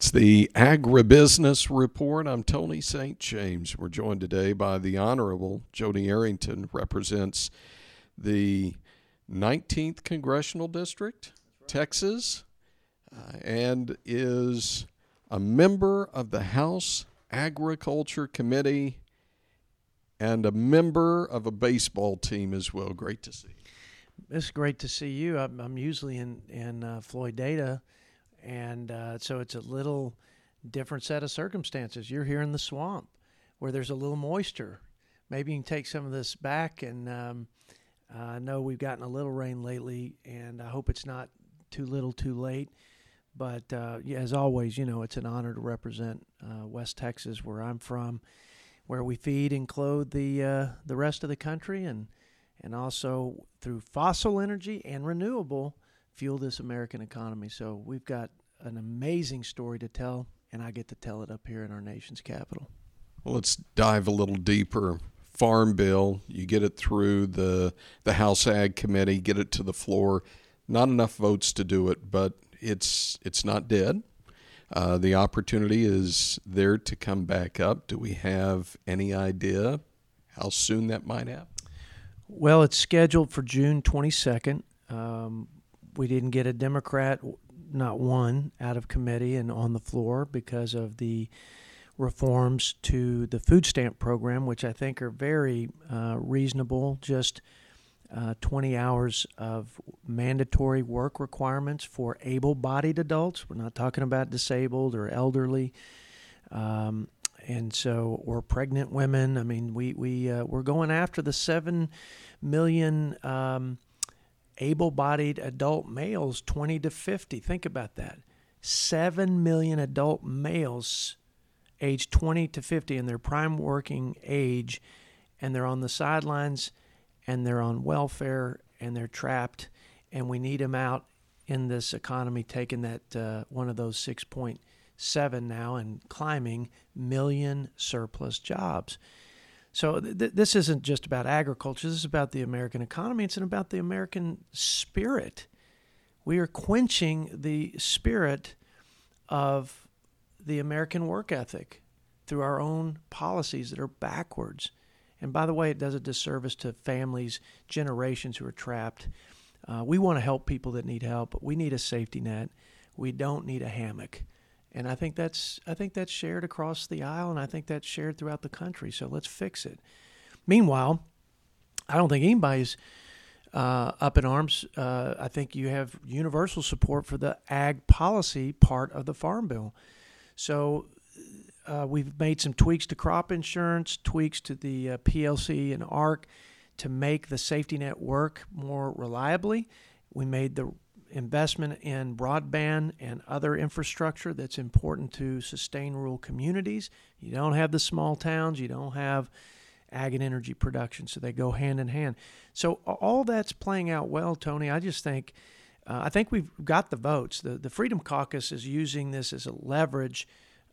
It's the Agribusiness Report. I'm Tony St. James. We're joined today by the Honorable Joni Arrington, represents the 19th Congressional District, Texas, and is a member of the House Agriculture Committee and a member of a baseball team as well. Great to see you. It's great to see you. I'm usually in Floydada, and so it's a little different set of circumstances. You're here in the swamp where there's a little moisture. Maybe you can take some of this back, and I know we've gotten a little rain lately, and I hope it's not too little too late. But yeah, as always, it's an honor to represent West Texas, where I'm from, where we feed and clothe the rest of the country, and also through fossil energy and renewable fuel this American economy. So we've got an amazing story to tell, and I get to tell it up here in our nation's capital. Well, let's dive a little deeper. Farm Bill, you get it through the House Ag Committee, get it to the floor. Not enough votes to do it, but it's not dead. The opportunity is there to come back up. Do we have any idea how soon that might happen? Well, it's scheduled for June 22nd. We didn't get a Democrat, not one, out of committee and on the floor because of the reforms to the food stamp program, which I think are very reasonable. Just 20 hours of mandatory work requirements for able-bodied adults. We're not talking about disabled or elderly, or pregnant women. I mean, we're going after the 7 million able-bodied adult males, 20 to 50. Think about that. 7 million adult males aged 20 to 50 in their prime working age, and they're on the sidelines, and they're on welfare, and they're trapped, and we need them out in this economy, taking that one of those 6.7 now and climbing million surplus jobs. So this isn't just about agriculture. This is about the American economy. It's about the American spirit. We are quenching the spirit of the American work ethic through our own policies that are backwards. And by the way, it does a disservice to families, generations who are trapped. We want to help people that need help, but we need a safety net. We don't need a hammock. And I think that's shared across the aisle, and I think that's shared throughout the country. So let's fix it. Meanwhile, I don't think anybody's up in arms. I think you have universal support for the ag policy part of the Farm Bill. So we've made some tweaks to crop insurance, tweaks to the PLC and ARC to make the safety net work more reliably. We made the investment in broadband and other infrastructure that's important to sustain rural communities. You don't have the small towns. You don't have ag and energy production, so they go hand in hand. So all that's playing out well, Tony. I just think I think we've got the votes. The Freedom Caucus is using this as a leverage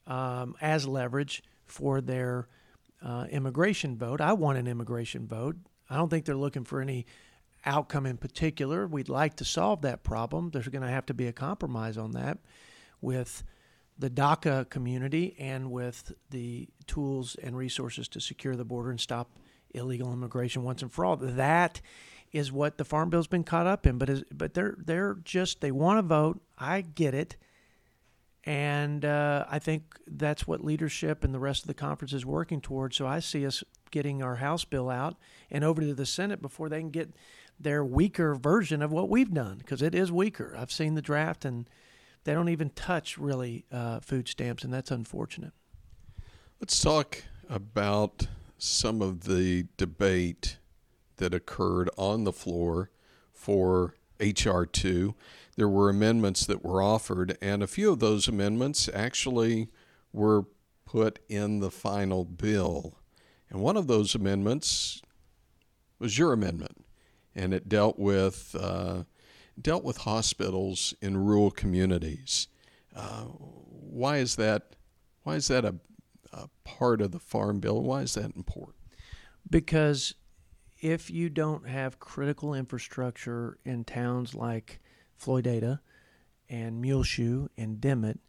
for their immigration vote. I want an immigration vote. I don't think they're looking for any outcome in particular. We'd like to solve that problem. There's going to have to be a compromise on that with the DACA community and with the tools and resources to secure the border and stop illegal immigration once and for all. That is what the Farm Bill's been caught up in. But they want to vote. I get it. And I think that's what leadership and the rest of the conference is working towards. So I see us getting our House bill out and over to the Senate before they can get their weaker version of what we've done, because it is weaker. I've seen the draft, and they don't even touch, really, food stamps, and that's unfortunate. Let's talk about some of the debate that occurred on the floor for H.R. 2. There were amendments that were offered, and a few of those amendments actually were put in the final bill. And one of those amendments was your amendment, and it dealt with hospitals in rural communities. Why is that a part of the Farm Bill? Why is that important? Because if you don't have critical infrastructure in towns like Floydada and Muleshoe and Dimmitt,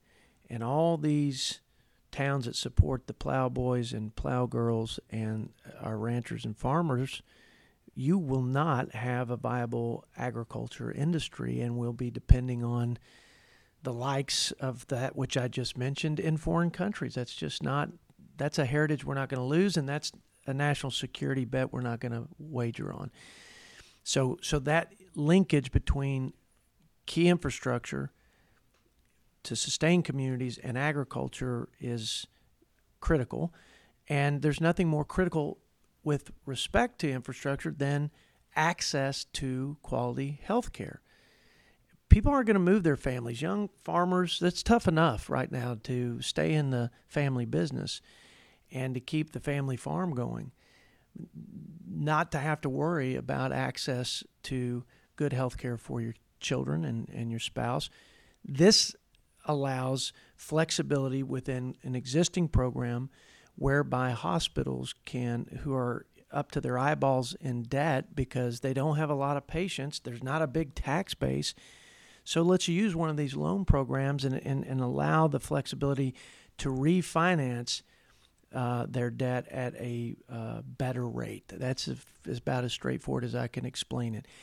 and all these towns that support the plowboys and plowgirls and our ranchers and farmers, you will not have a viable agriculture industry, and we'll be depending on the likes of that which I just mentioned in foreign countries. That's a heritage we're not going to lose, and that's a national security bet we're not going to wager on. So that linkage between key infrastructure to sustain communities and agriculture is critical. And there's nothing more critical with respect to infrastructure than access to quality health care. People aren't going to move their families. Young farmers, that's tough enough right now to stay in the family business and to keep the family farm going. Not to have to worry about access to good health care for your children and your spouse. This allows flexibility within an existing program whereby hospitals who are up to their eyeballs in debt because they don't have a lot of patients, there's not a big tax base. So let's use one of these loan programs and allow the flexibility to refinance their debt at a better rate. That's about as straightforward as I can explain it.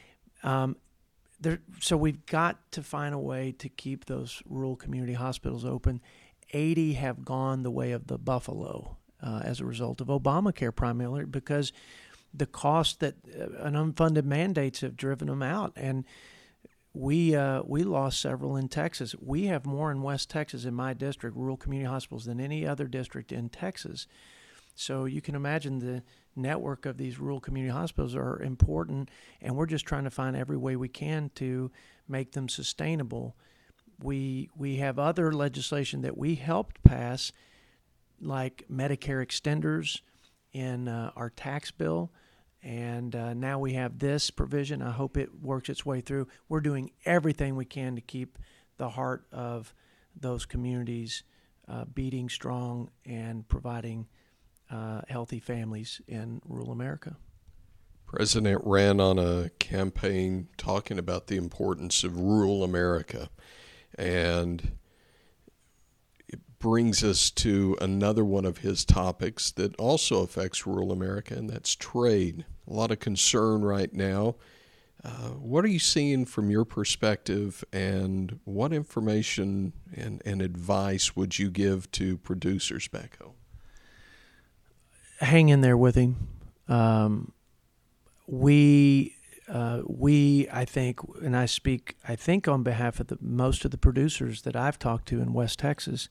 So we've got to find a way to keep those rural community hospitals open. 80 have gone the way of the buffalo as a result of Obamacare, primarily because the cost that and unfunded mandates have driven them out. And we lost several in Texas. We have more in West Texas, in my district, rural community hospitals, than any other district in Texas. So you can imagine the network of these rural community hospitals are important, and we're just trying to find every way we can to make them sustainable. We have other legislation that we helped pass, like Medicare extenders in our tax bill, and now we have this provision. I hope it works its way through. We're doing everything we can to keep the heart of those communities beating strong and providing healthy families in rural America. President ran on a campaign talking about the importance of rural America, and it brings us to another one of his topics that also affects rural America, and that's trade. A lot of concern right now. What are you seeing from your perspective, and what information and advice would you give to producers back home? Hang in there with him. We, I think, and I speak, I think on behalf of most of the producers that I've talked to in West Texas,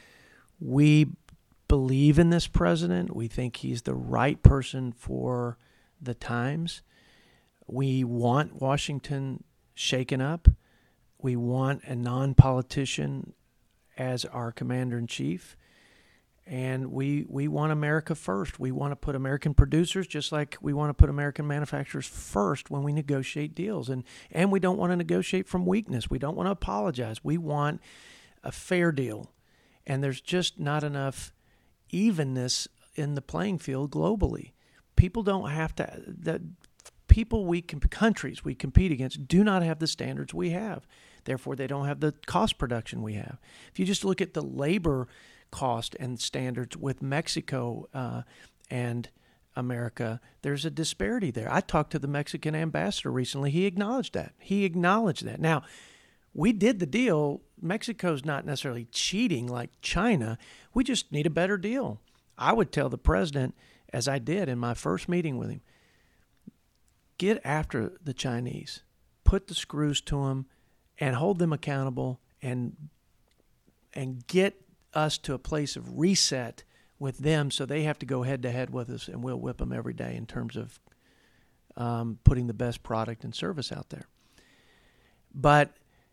we believe in this president. We think he's the right person for the times. We want Washington shaken up. We want a non-politician as our commander-in-chief. And we want America first. We want to put American producers just like we want to put American manufacturers first when we negotiate deals. And we don't want to negotiate from weakness. We don't want to apologize. We want a fair deal. And there's just not enough evenness in the playing field globally. People don't have to... countries we compete against do not have the standards we have. Therefore, they don't have the cost production we have. If you just look at the labor cost and standards with Mexico and America, there's a disparity there. I talked to the Mexican ambassador recently. He acknowledged that. Now, we did the deal. Mexico's not necessarily cheating like China. We just need a better deal. I would tell the president, as I did in my first meeting with him, get after the Chinese, put the screws to them, and hold them accountable, and get us to a place of reset with them so they have to go head-to-head with us, and we'll whip them every day in terms of putting the best product and service out there. But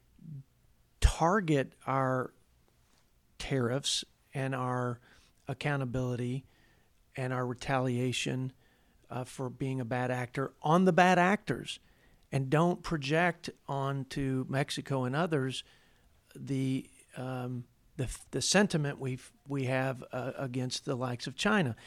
target our tariffs and our accountability and our retaliation for being a bad actor on the bad actors, and don't project onto Mexico and others the sentiment we have against the likes of China.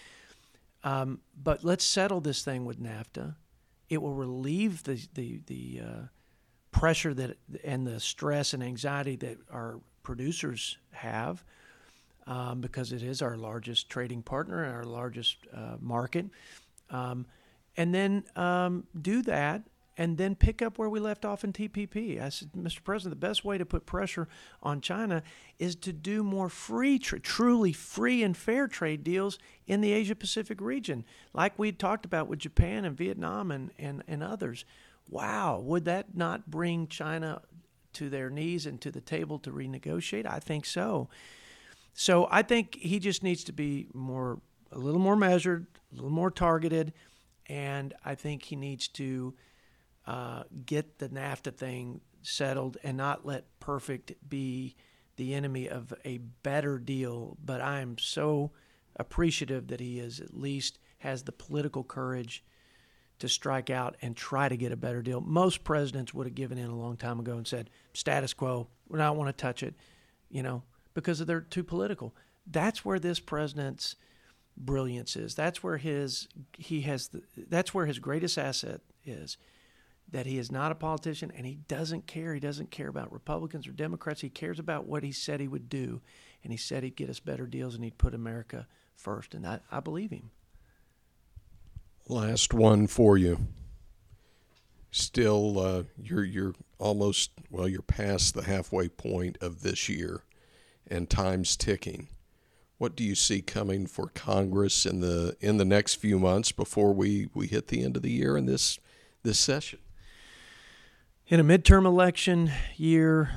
But let's settle this thing with NAFTA. It will relieve the pressure that and the stress and anxiety that our producers have, because it is our largest trading partner and our largest market. And then do that, and then pick up where we left off in TPP. I said, Mr. President, the best way to put pressure on China is to do more truly free and fair trade deals in the Asia-Pacific region, like we talked about with Japan and Vietnam and others. Wow, would that not bring China to their knees and to the table to renegotiate? I think so. So I think he just needs to be a little more measured, a little more targeted, and I think he needs to get the NAFTA thing settled and not let perfect be the enemy of a better deal. But I am so appreciative that he at least has the political courage to strike out and try to get a better deal. Most presidents would have given in a long time ago and said, status quo, we don't want to touch it, because they're too political. That's where this president's brilliance is. That's where that's where his greatest asset is. That he is not a politician, and he doesn't care. He doesn't care about Republicans or Democrats. He cares about what he said he would do, and he said he'd get us better deals and he'd put America first, and I believe him. Last one for you. Still, you're almost, you're past the halfway point of this year, and time's ticking. What do you see coming for Congress in the next few months before we hit the end of the year in this session? In a midterm election year,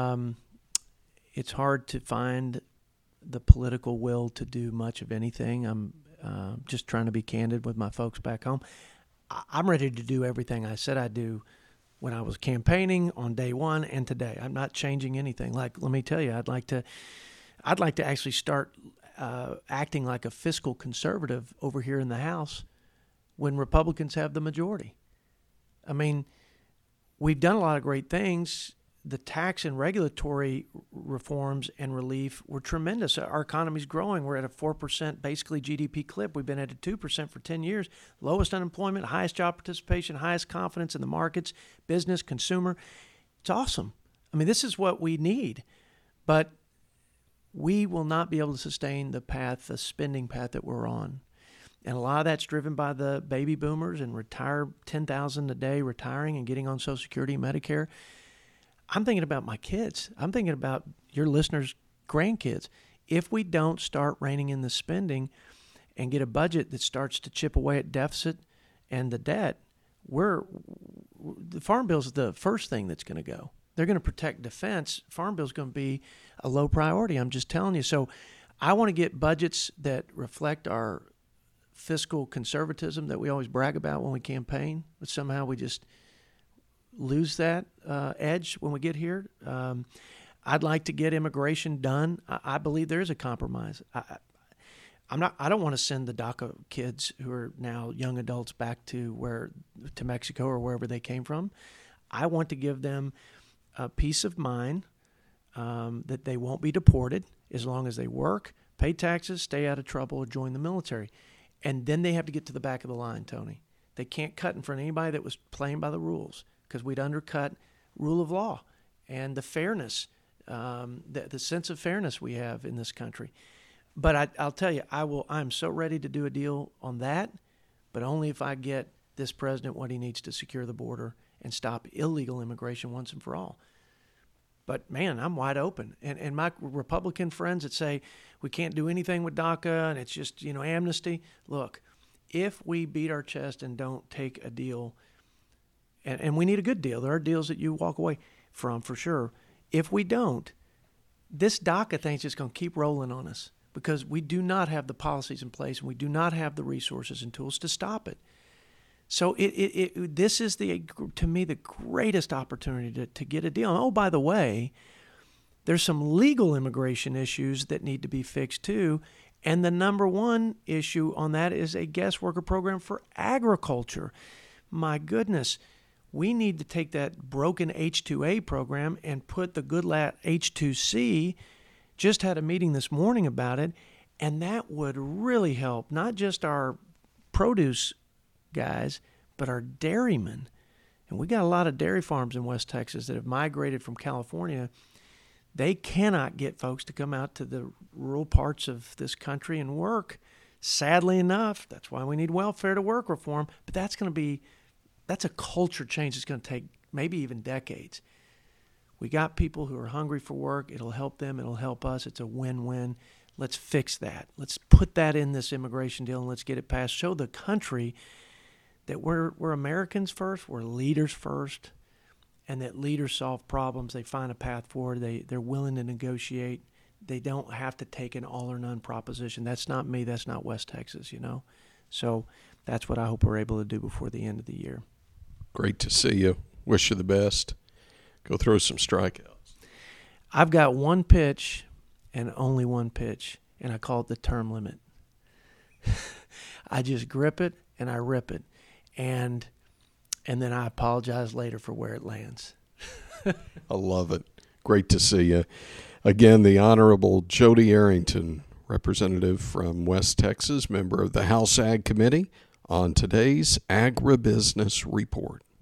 it's hard to find the political will to do much of anything. I'm just trying to be candid with my folks back home. I'm ready to do everything I said I'd do when I was campaigning on day one and today. I'm not changing anything. Let me tell you, I'd like to actually start acting like a fiscal conservative over here in the House when Republicans have the majority. I mean, we've done a lot of great things. The tax and regulatory reforms and relief were tremendous. Our economy's growing. We're at a 4% basically GDP clip. We've been at a 2% for 10 years. Lowest unemployment, highest job participation, highest confidence in the markets, business, consumer. It's awesome. I mean, this is what we need. But we will not be able to sustain the spending path that we're on. And a lot of that's driven by the baby boomers and retire 10,000 a day retiring and getting on Social Security and Medicare. I'm thinking about my kids. I'm thinking about your listeners' grandkids. If we don't start reining in the spending and get a budget that starts to chip away at deficit and the debt, the Farm Bill is the first thing that's going to go. They're going to protect defense. Farm Bill is going to be a low priority. I'm just telling you. So I want to get budgets that reflect our fiscal conservatism that we always brag about when we campaign, but somehow we just lose that edge when we get here. I'd like to get immigration done. I believe there is a compromise. I don't want to send the DACA kids who are now young adults back to Mexico or wherever they came from. I want to give them a peace of mind that they won't be deported as long as they work, pay taxes, stay out of trouble, or join the military. And then they have to get to the back of the line, Tony. They can't cut in front of anybody that was playing by the rules, because we'd undercut rule of law and the fairness, the sense of fairness we have in this country. But I'll tell you, I'm so ready to do a deal on that, but only if I get this president what he needs to secure the border and stop illegal immigration once and for all. But, man, I'm wide open. And my Republican friends that say we can't do anything with DACA and it's just, amnesty. Look, if we beat our chest and don't take a deal, and we need a good deal. There are deals that you walk away from for sure. If we don't, this DACA thing's just going to keep rolling on us because we do not have the policies in place and we do not have the resources and tools to stop it. So this is, to me, the greatest opportunity to get a deal. And, oh, by the way, there's some legal immigration issues that need to be fixed too. And the number one issue on that is a guest worker program for agriculture. My goodness, we need to take that broken H-2A program and put the good H-2C. Just had a meeting this morning about it, and that would really help not just our produce guys, but our dairymen. And we got a lot of dairy farms in West Texas that have migrated from California They cannot get folks to come out to the rural parts of this country and work. Sadly enough, that's why we need welfare to work reform. But that's a culture change that's going to take maybe even decades. We got people who are hungry for work. It'll help them. It'll help us. It's a win-win. Let's fix that. Let's put that in this immigration deal and let's get it passed. Show the country that we're Americans first, we're leaders first, and that leaders solve problems. They find a path forward. They're willing to negotiate. They don't have to take an all or none proposition. That's not me. That's not West Texas, you know. So that's what I hope we're able to do before the end of the year. Great to see you. Wish you the best. Go throw some strikeouts. I've got one pitch and only one pitch, and I call it the term limit. I just grip it and I rip it, and then I apologize later for where it lands. I love it. Great to see you. Again, the Honorable Jody Arrington, representative from West Texas, member of the House Ag Committee, on today's Agribusiness Report.